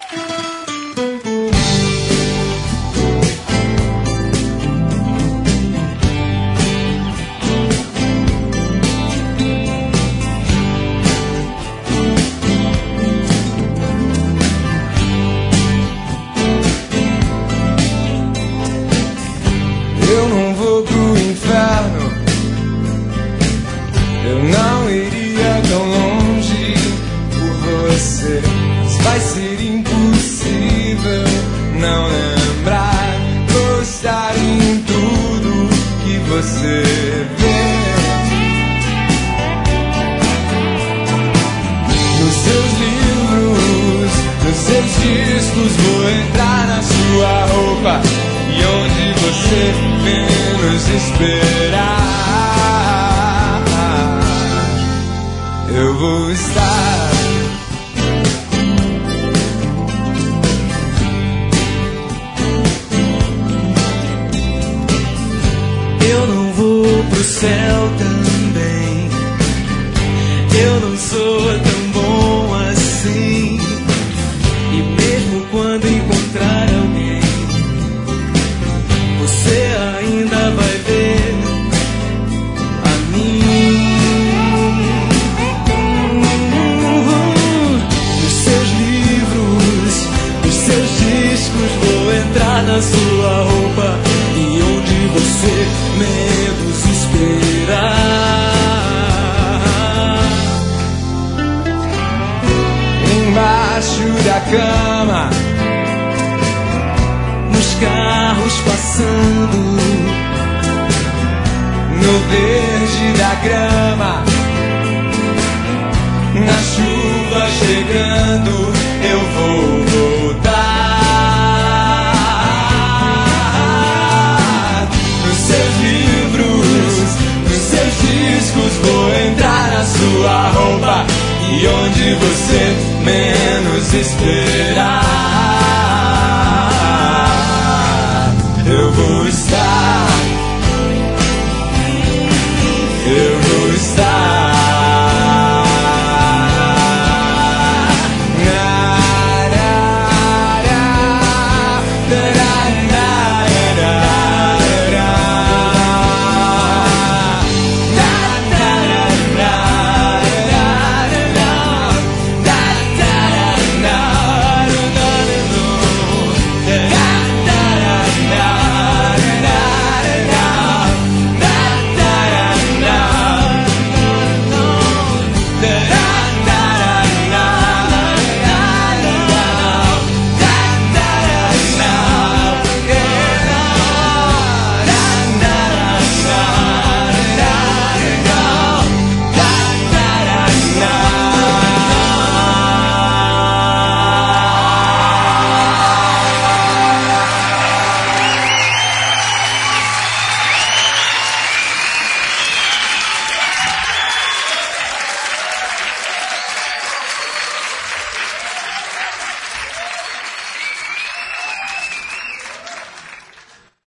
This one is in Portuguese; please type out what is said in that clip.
Eu não vou pro inferno, eu não iria tão longe por você. Mas vai ser impossível não lembrar, gostar em tudo que você vê. Nos seus livros, nos seus discos, vou entrar na sua roupa. E onde você menos esperar, eu vou estar. Eu não vou pro céu também, eu não sou tão bom assim. E mesmo quando encontrar alguém, você ainda vai ver a mim. Nos seus livros, nos seus discos, vou entrar na sua roupa. E onde você menos esperar, embaixo da cama, nos carros passando, no verde da grama, na chuva chegando, eu vou voltar. Nos seus livros, nos seus discos, vou entrar na sua roupa. E onde você menos esperar,